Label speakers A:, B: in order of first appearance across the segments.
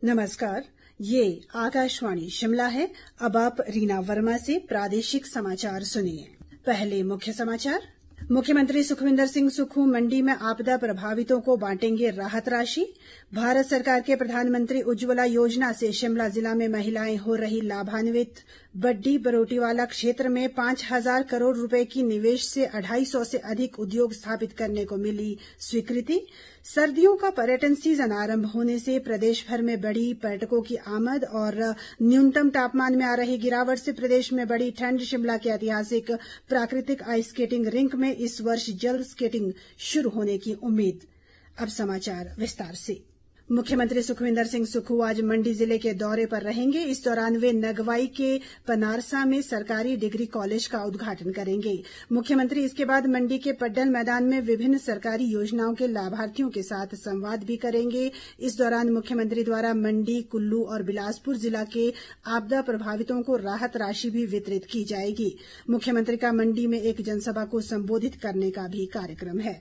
A: नमस्कार, ये आकाशवाणी शिमला है। अब आप रीना वर्मा से प्रादेशिक समाचार सुनिए। पहले मुख्य समाचार। मुख्यमंत्री सुखविंदर सिंह सुक्खू मंडी में आपदा प्रभावितों को बांटेंगे राहत राशि। भारत सरकार के प्रधानमंत्री उज्ज्वला योजना से शिमला जिला में महिलाएं हो रही लाभान्वित। बड्डी बरोटीवाला क्षेत्र में 5,000 करोड़ रुपए की निवेश से 250 से अधिक उद्योग स्थापित करने को मिली स्वीकृति। सर्दियों का पर्यटन सीजन आरंभ होने से प्रदेश भर में बढ़ी पर्यटकों की आमद और न्यूनतम तापमान में आ रही गिरावट से प्रदेश में बढ़ी ठंड। शिमला के ऐतिहासिक प्राकृतिक आइस स्केटिंग रिंक में इस वर्ष जल्द स्केटिंग शुरू होने की उम्मीद। अब समाचार विस्तार से। मुख्यमंत्री सुखविंदर सिंह सुक्खू आज मंडी जिले के दौरे पर रहेंगे। इस दौरान वे नगवाई के पनारसा में सरकारी डिग्री कॉलेज का उद्घाटन करेंगे। मुख्यमंत्री इसके बाद मंडी के पड्डल मैदान में विभिन्न सरकारी योजनाओं के लाभार्थियों के साथ संवाद भी करेंगे। इस दौरान मुख्यमंत्री द्वारा मंडी, कुल्लू और बिलासपुर जिला के आपदा प्रभावितों को राहत राशि भी वितरित की जाएगी। मुख्यमंत्री का मंडी में एक जनसभा को संबोधित करने का भी कार्यक्रम है।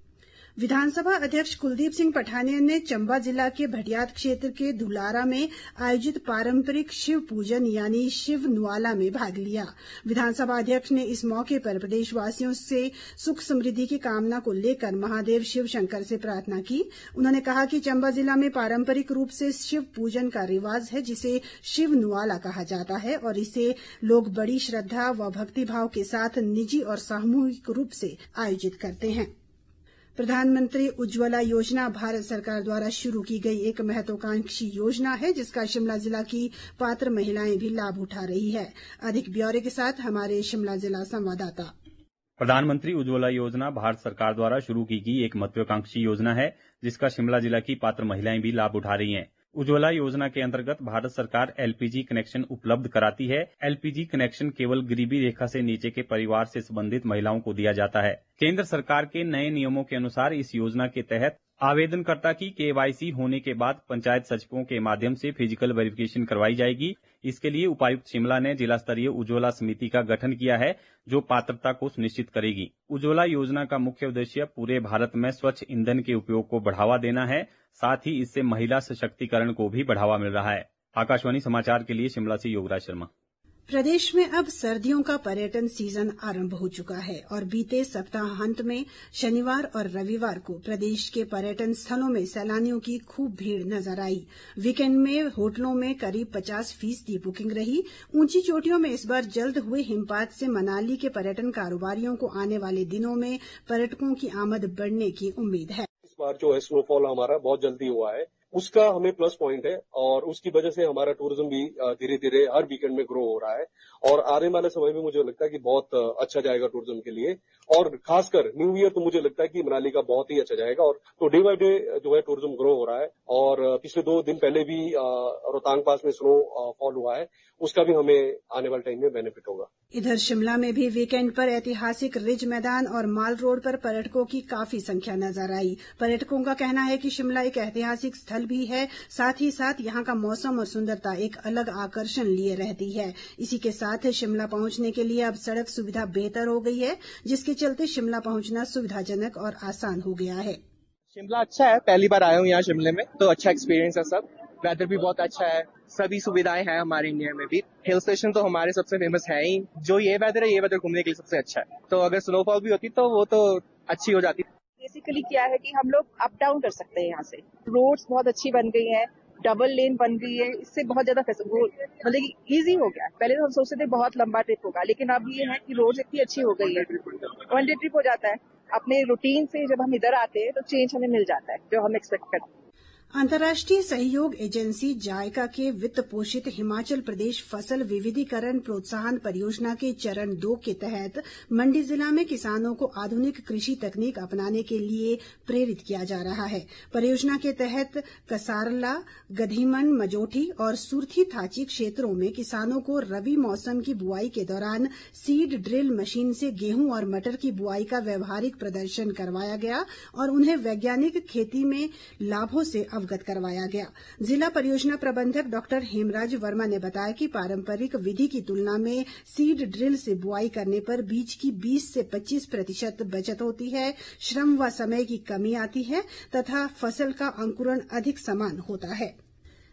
A: विधानसभा अध्यक्ष कुलदीप सिंह पठानिया ने चंबा जिला के भटियात क्षेत्र के धुलारा में आयोजित पारंपरिक शिव पूजन यानी शिव नुआला में भाग लिया। विधानसभा अध्यक्ष ने इस मौके पर प्रदेशवासियों से सुख समृद्धि की कामना को लेकर महादेव शिव शंकर से प्रार्थना की। उन्होंने कहा कि चंबा जिला में पारंपरिक रूप से शिव पूजन का रिवाज है, जिसे शिव नुआला कहा जाता है और इसे लोग बड़ी श्रद्धा व भक्तिभाव के साथ निजी और सामूहिक रूप से आयोजित करते हैं। प्रधानमंत्री उज्ज्वला योजना भारत सरकार द्वारा शुरू की गई एक महत्वाकांक्षी योजना है, जिसका शिमला जिला की पात्र महिलाएं भी लाभ उठा रही है। अधिक ब्यौरे के साथ हमारे शिमला जिला संवाददाता।
B: प्रधानमंत्री उज्ज्वला योजना भारत सरकार द्वारा शुरू की गई एक महत्वाकांक्षी योजना है, जिसका शिमला जिला की पात्र महिलाएं भी लाभ उठा रही हैं। उज्ज्वला योजना के अंतर्गत भारत सरकार एलपीजी कनेक्शन उपलब्ध कराती है। एलपीजी कनेक्शन केवल गरीबी रेखा से नीचे के परिवार से संबंधित महिलाओं को दिया जाता है। केंद्र सरकार के नए नियमों के अनुसार इस योजना के तहत आवेदनकर्ता की केवाईसी होने के बाद पंचायत सचिवों के माध्यम से फिजिकल वेरिफिकेशन करवाई जाएगी। इसके लिए उपायुक्त शिमला ने जिला स्तरीय उज्ज्वला समिति का गठन किया है, जो पात्रता को सुनिश्चित करेगी। उज्ज्वला योजना का मुख्य उद्देश्य पूरे भारत में स्वच्छ ईंधन के उपयोग को बढ़ावा देना है। साथ ही इससे महिला सशक्तिकरण को भी बढ़ावा मिल रहा है। आकाशवाणी समाचार के लिए शिमला से योगराज शर्मा।
A: प्रदेश में अब सर्दियों का पर्यटन सीजन आरंभ हो चुका है और बीते सप्ताहांत में शनिवार और रविवार को प्रदेश के पर्यटन स्थलों में सैलानियों की खूब भीड़ नजर आई। वीकेंड में होटलों में करीब 50% बुकिंग रही। ऊंची चोटियों में इस बार जल्द हुए हिमपात से मनाली के पर्यटन कारोबारियों को आने वाले दिनों में पर्यटकों की आमद बढ़ने की उम्मीद है।
C: इस बार जो है स्नोफॉल हमारा बहुत जल्दी हुआ है, उसका हमें प्लस पॉइंट है और उसकी वजह से हमारा टूरिज्म भी धीरे धीरे हर वीकेंड में ग्रो हो रहा है और आने वाले समय में मुझे लगता है कि बहुत अच्छा जाएगा टूरिज्म के लिए। और खासकर न्यू ईयर तो मुझे लगता है कि मनाली का बहुत ही अच्छा जाएगा और तो डे बाय डे जो है टूरिज्म ग्रो हो रहा है। और पिछले 2 दिन पहले भी रोहतांग पास में स्नो फॉल हुआ है, उसका भी हमें आने वाले टाइम में बेनिफिट होगा।
A: इधर शिमला में भी वीकेंड पर ऐतिहासिक रिज मैदान और माल रोड पर पर्यटकों की काफी संख्या नजर आई। पर्यटकों का कहना है कि शिमला एक ऐतिहासिक स्थल भी है, साथ ही साथ यहाँ का मौसम और सुंदरता एक अलग आकर्षण लिए रहती है। इसी के साथ शिमला पहुंचने के लिए अब सड़क सुविधा बेहतर हो गई है, जिसके चलते शिमला पहुंचना सुविधाजनक और आसान हो गया है।
D: शिमला अच्छा है, पहली बार आया हूँ यहाँ शिमले में, तो अच्छा एक्सपीरियंस है। सब वेदर भी बहुत अच्छा है, सभी सुविधाएं हैं हमारे इंडिया में भी। हिल स्टेशन तो हमारे सबसे फेमस है ही। जो ये वेदर है, ये वेदर घूमने के लिए सबसे अच्छा है। तो अगर स्नोफॉल भी होती तो वो तो अच्छी हो जाती।
E: बेसिकली क्या है कि हम लोग अप डाउन कर सकते हैं यहाँ से। रोड्स बहुत अच्छी बन गई है, डबल लेन बन गई है, इससे बहुत ज्यादा मतलब इजी हो गया। पहले तो हम सोचते थे बहुत लंबा ट्रिप होगा, लेकिन अब ये है कि रोड इतनी अच्छी हो गई है, 1 डे ट्रिप हो जाता है। अपने रूटीन से जब हम इधर आते हैं तो चेंज हमें मिल जाता है जो हम एक्सपेक्ट करते हैं।
A: अंतर्राष्ट्रीय सहयोग एजेंसी जायका के वित्त पोषित हिमाचल प्रदेश फसल विविधीकरण प्रोत्साहन परियोजना के चरण 2 के तहत मंडी जिला में किसानों को आधुनिक कृषि तकनीक अपनाने के लिए प्रेरित किया जा रहा है। परियोजना के तहत कसारला, गधीमन, मजोठी और सुरथी थाची क्षेत्रों में किसानों को रबी मौसम की बुआई के दौरान सीड ड्रिल मशीन से गेहूं और मटर की बुआई का व्यवहारिक प्रदर्शन करवाया गया और उन्हें वैज्ञानिक खेती में लाभों से अवगत करवाया गया। जिला परियोजना प्रबंधक डॉक्टर हेमराज वर्मा ने बताया कि पारंपरिक विधि की तुलना में सीड ड्रिल से बुआई करने पर बीज की 20 से 25% बचत होती है, श्रम व समय की कमी आती है तथा फसल का अंकुरण अधिक समान होता है।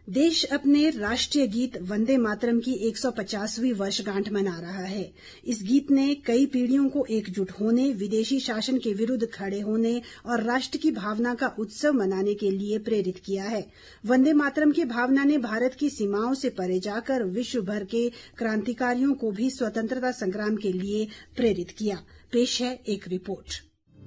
A: देश अपने राष्ट्रीय गीत वंदे मातरम की 150वीं वर्षगांठ मना रहा है। इस गीत ने कई पीढ़ियों को एकजुट होने, विदेशी शासन के विरुद्ध खड़े होने और राष्ट्र की भावना का उत्सव मनाने के लिए प्रेरित किया है। वंदे मातरम की भावना ने भारत की सीमाओं से परे जाकर विश्व भर के क्रांतिकारियों को भी स्वतंत्रता संग्राम के लिए प्रेरित किया। पेश है एक रिपोर्ट।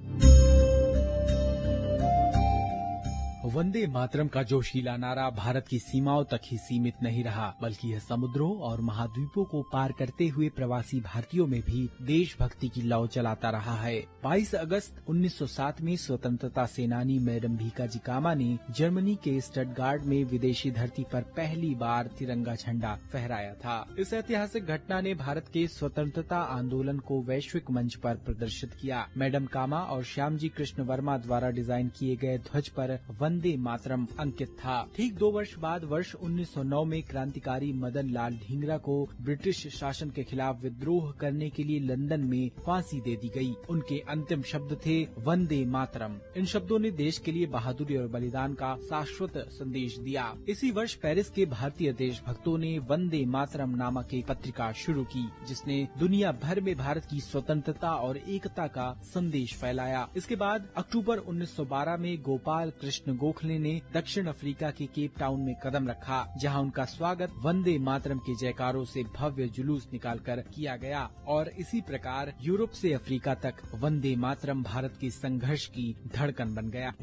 F: वंदे मातरम का जोशीला नारा भारत की सीमाओं तक ही सीमित नहीं रहा, बल्कि यह समुद्रों और महाद्वीपों को पार करते हुए प्रवासी भारतीयों में भी देशभक्ति की लौ जलाता रहा है। 22 अगस्त 1907 में स्वतंत्रता सेनानी मैडम भीकाजी कामा ने जर्मनी के स्टटगार्ट में विदेशी धरती पर पहली बार तिरंगा झंडा फहराया था। इस ऐतिहासिक घटना ने भारत के स्वतंत्रता आंदोलन को वैश्विक मंच पर प्रदर्शित किया। मैडम कामा और श्यामजी कृष्ण वर्मा द्वारा डिजाइन किए गए ध्वज पर वंदे मातरम अंकित था। ठीक 2 वर्ष बाद वर्ष 1909 में क्रांतिकारी मदन लाल ढींगरा को ब्रिटिश शासन के खिलाफ विद्रोह करने के लिए लंदन में फांसी दे दी गई। उनके अंतिम शब्द थे वंदे मातरम। इन शब्दों ने देश के लिए बहादुरी और बलिदान का शाश्वत संदेश दिया। इसी वर्ष पेरिस के भारतीय देशभक्तों ने वंदे मातरम नामक एक पत्रिका शुरू की, जिसने दुनिया भर में भारत की स्वतंत्रता और एकता का संदेश फैलाया। इसके बाद अक्टूबर 1912 में गोपाल कृष्ण गोखले ने दक्षिण अफ्रीका के केप टाउन में कदम रखा, जहां उनका स्वागत वंदे मातरम के जयकारों से भव्य जुलूस निकालकर किया गया और इसी प्रकार यूरोप से अफ्रीका तक वंदे मातरम भारत के संघर्ष की धड़कन बन गया।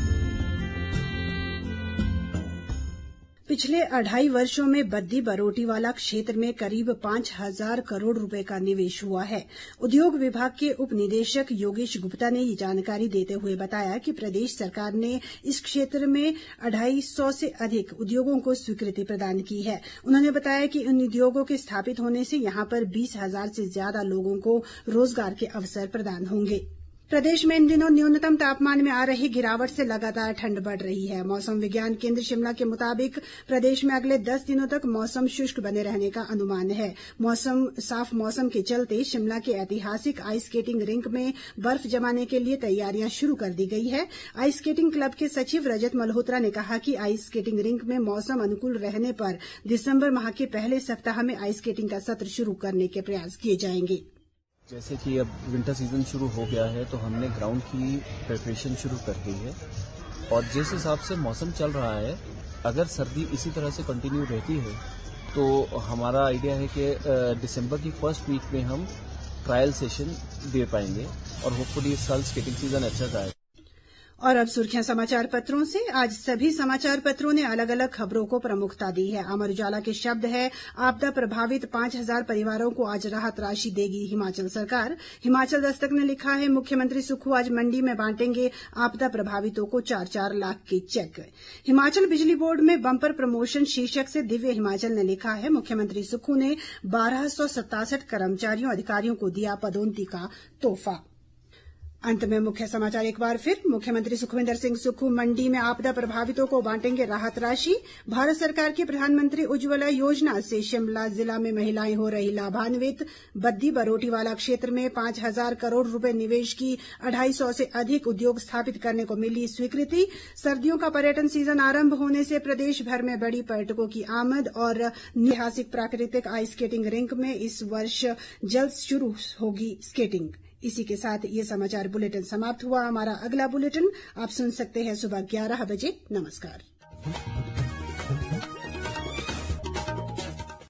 A: पिछले 2.5 वर्षों में बद्दी बरोटीवाला क्षेत्र में करीब 5,000 करोड़ रुपए का निवेश हुआ है। उद्योग विभाग के उप निदेशक योगेश गुप्ता ने ये जानकारी देते हुए बताया कि प्रदेश सरकार ने इस क्षेत्र में 250 से अधिक उद्योगों को स्वीकृति प्रदान की है। उन्होंने बताया कि इन उद्योगों के स्थापित होने से यहां पर 20,000 से ज्यादा लोगों को रोजगार के अवसर प्रदान होंगे। प्रदेश में इन दिनों न्यूनतम तापमान में आ रही गिरावट से लगातार ठंड बढ़ रही है। मौसम विज्ञान केंद्र शिमला के मुताबिक प्रदेश में अगले 10 दिनों तक मौसम शुष्क बने रहने का अनुमान है। साफ मौसम के चलते शिमला के ऐतिहासिक आइस स्केटिंग रिंक में बर्फ जमाने के लिए तैयारियां शुरू कर दी गई है। आइस स्केटिंग क्लब के सचिव रजत मल्होत्रा ने कहा कि आइस स्केटिंग रिंक में मौसम अनुकूल रहने पर दिसंबर माह के पहले सप्ताह में आइस स्केटिंग का सत्र शुरू करने के प्रयास किए जाएंगे।
G: जैसे कि अब विंटर सीजन शुरू हो गया है तो हमने ग्राउंड की प्रिपरेशन शुरू कर दी है और जिस हिसाब से मौसम चल रहा है, अगर सर्दी इसी तरह से कंटिन्यू रहती है तो हमारा आइडिया है कि दिसंबर की फर्स्ट वीक में हम ट्रायल सेशन दे पाएंगे और होपफुली इस साल स्केटिंग सीजन अच्छा जाएगा।
A: और अब सुर्खियां समाचार पत्रों से। आज सभी समाचार पत्रों ने अलग अलग खबरों को प्रमुखता दी है। अमर उजाला के शब्द है, आपदा प्रभावित 5,000 परिवारों को आज राहत राशि देगी हिमाचल सरकार। हिमाचल दस्तक ने लिखा है, मुख्यमंत्री सुक्खू आज मंडी में बांटेंगे आपदा प्रभावितों को 4-4 लाख के चेक। हिमाचल बिजली बोर्ड में बंपर प्रमोशन शीर्षक से दिव्य हिमाचल ने लिखा है, मुख्यमंत्री सुक्खू ने 1267 कर्मचारियों अधिकारियों को दिया पदोन्नति का तोहफा। अंत में मुख्य समाचार एक बार फिर। मुख्यमंत्री सुखविंदर सिंह सुक्खू मंडी में आपदा प्रभावितों को बांटेंगे राहत राशि। भारत सरकार की प्रधानमंत्री उज्ज्वला योजना से शिमला जिला में महिलाएं हो रही लाभान्वित। बद्दी बरोटीवाला क्षेत्र में 5,000 करोड़ रुपए निवेश की 250 से अधिक उद्योग स्थापित करने को मिली स्वीकृति। सर्दियों का पर्यटन सीजन आरंभ होने से प्रदेश भर में बड़ी पर्यटकों की आमद और ऐतिहासिक प्राकृतिक आइस स्केटिंग रिंक में इस वर्ष जल्द शुरू होगी स्केटिंग। इसी के साथ ये समाचार बुलेटिन समाप्त हुआ। हमारा अगला बुलेटिन आप सुन सकते हैं सुबह 11 बजे। नमस्कार।